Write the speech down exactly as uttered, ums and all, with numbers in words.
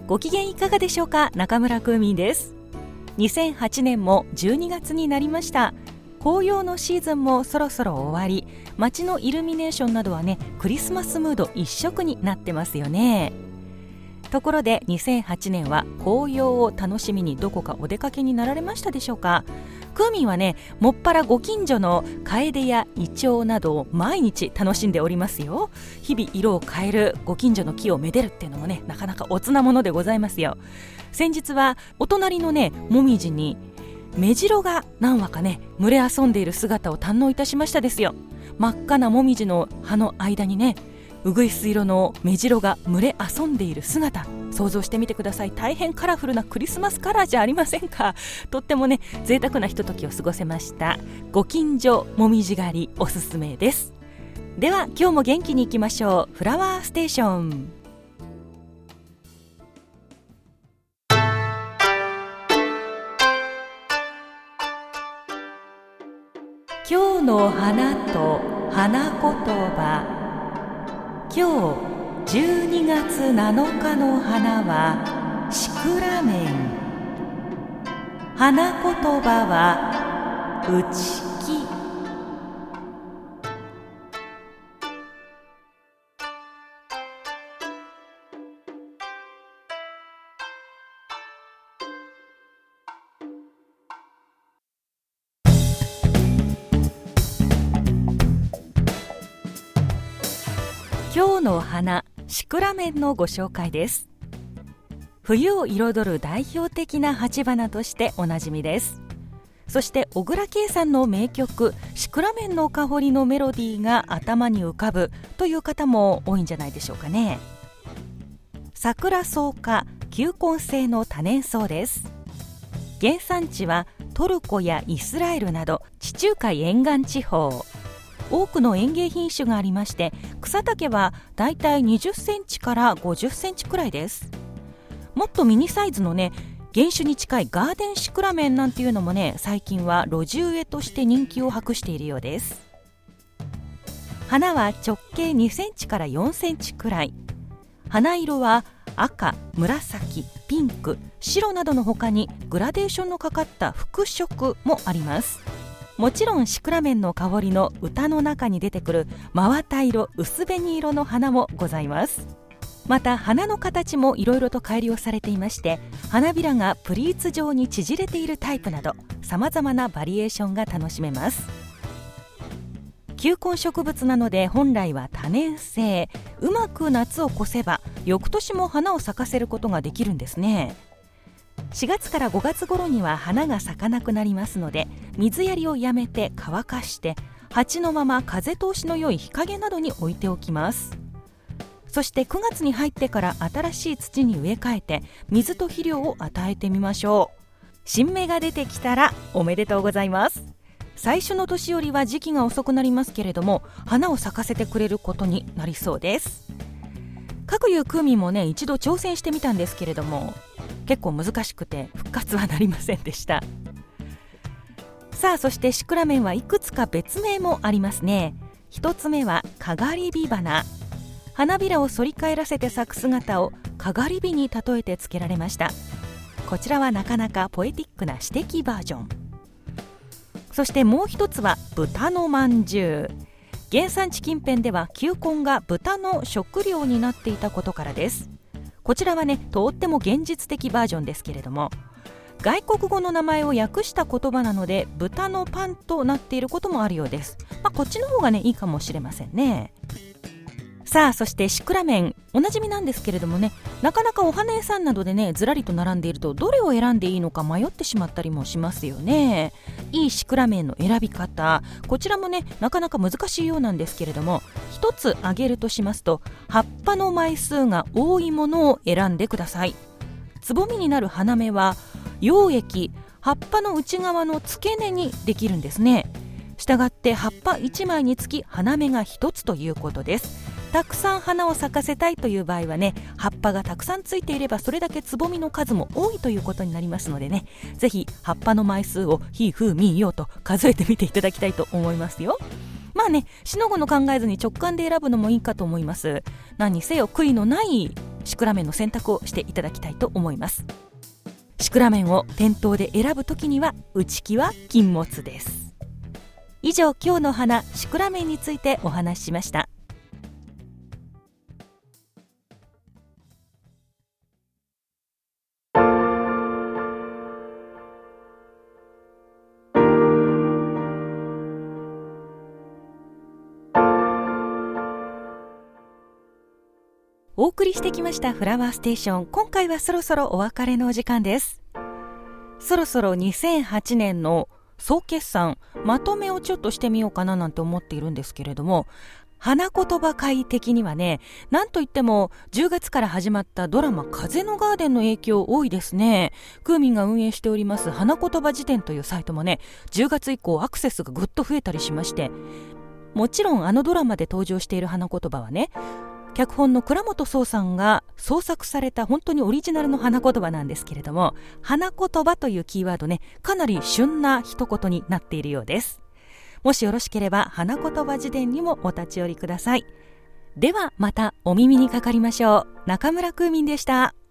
ご機嫌いかがでしょうか。中村久美です。にせんはちねんもじゅうにがつになりました。紅葉のシーズンもそろそろ終わり、街のイルミネーションなどはね、クリスマスムード一色になってますよね。ところでにせんはちねんは紅葉を楽しみにどこかお出かけになられましたでしょうか。クーミンはね、もっぱらご近所のカエデやイチョウなどを毎日楽しんでおりますよ。日々色を変えるご近所の木をめでるっていうのもね、なかなかおつなものでございますよ。先日はお隣のね、もみじにメジロが何羽かね、群れ遊んでいる姿を堪能いたしましたですよ。真っ赤なもみじの葉の間にね、うぐいす色のメジロが群れ遊んでいる姿、想像してみてください。大変カラフルなクリスマスカラーじゃありませんか。とってもね、贅沢なひとときを過ごせました。ご近所もみじ狩りおすすめです。では今日も元気にいきましょう。フラワーステーション。今日の花と花言葉。今日じゅうにがつなのかの花はシクラメン。花言葉は内気。今日の花、シクラメンのご紹介です。冬を彩る代表的な鉢花としておなじみです。そして小倉圭さんの名曲シクラメンの香りのメロディーが頭に浮かぶという方も多いんじゃないでしょうかね。桜草科球根性の多年草です。原産地はトルコやイスラエルなど地中海沿岸地方。多くの園芸品種がありまして、草丈はだいたいにじゅっセンチからごじゅっセンチくらいです。もっとミニサイズのね、原種に近いガーデンシクラメンなんていうのもね、最近は路地植えとして人気を博しているようです。花は直径にセンチからよんセンチくらい。花色は赤、紫、ピンク、白などの他にグラデーションのかかった複色もあります。もちろんシクラメンの香りの歌の中に出てくる真綿色、薄紅色の花もございます。また花の形もいろいろと改良されていまして、花びらがプリーツ状に縮れているタイプなどさまざまなバリエーションが楽しめます。球根植物なので本来は多年生、うまく夏を越せば翌年も花を咲かせることができるんですね。しがつからごがつ頃には花が咲かなくなりますので、水やりをやめて乾かして鉢のまま風通しの良い日陰などに置いておきます。そしてくがつに入ってから新しい土に植え替えて水と肥料を与えてみましょう。新芽が出てきたらおめでとうございます。最初の年よりは時期が遅くなりますけれども、花を咲かせてくれることになりそうです。かくいうクーミンもね、一度挑戦してみたんですけれども、結構難しくて復活はなりませんでした。さあ、そしてシクラメンはいくつか別名もありますね。一つ目はかがり火花。花びらを反り返らせて咲く姿をかがり火に例えてつけられました。こちらはなかなかポエティックな詩的バージョン。そしてもう一つは豚のまんじゅう。原産地近辺では球根が豚の食料になっていたことからです。こちらはね、とっても現実的バージョンですけれども、外国語の名前を訳した言葉なので豚のパンとなっていることもあるようです。まあ、こっちの方がね、いいかもしれませんね。さあ、そしてシクラメン、おなじみなんですけれどもね、なかなかお花屋さんなどでね、ずらりと並んでいるとどれを選んでいいのか迷ってしまったりもしますよね。いいシクラメンの選び方、こちらもね、なかなか難しいようなんですけれども、一つ挙げるとしますと、葉っぱの枚数が多いものを選んでください。つぼみになる花芽は葉液、葉っぱの内側の付け根にできるんですね。したがって葉っぱいちまいにつき花芽がひとつということです。たくさん花を咲かせたいという場合はね、葉っぱがたくさんついていればそれだけつぼみの数も多いということになりますのでね、ぜひ葉っぱの枚数をひふみよと数えてみていただきたいと思いますよ。まあね、しのごの考えずに直感で選ぶのもいいかと思います。何にせよ悔いのないシクラメンの選択をしていただきたいと思います。シクラメンを店頭で選ぶときには内気は禁物です。以上、今日の花シクラメンについてお話ししました。お送りしてきましたフラワーステーション、今回はそろそろお別れのお時間です。そろそろにせんはちねんの総決算まとめをちょっとしてみようかななんて思っているんですけれども、花言葉会的にはね、なんといってもじゅうがつから始まったドラマ風のガーデンの影響多いですね。クーミンが運営しております花言葉辞典というサイトもね、じゅうがつ以降アクセスがぐっと増えたりしまして、もちろんあのドラマで登場している花言葉はね、脚本の倉本壮さんが創作された本当にオリジナルの花言葉なんですけれども、花言葉というキーワードね、かなり旬な一言になっているようです。もしよろしければ花言葉辞典にもお立ち寄りください。ではまたお耳にかかりましょう。中村クーミンでした。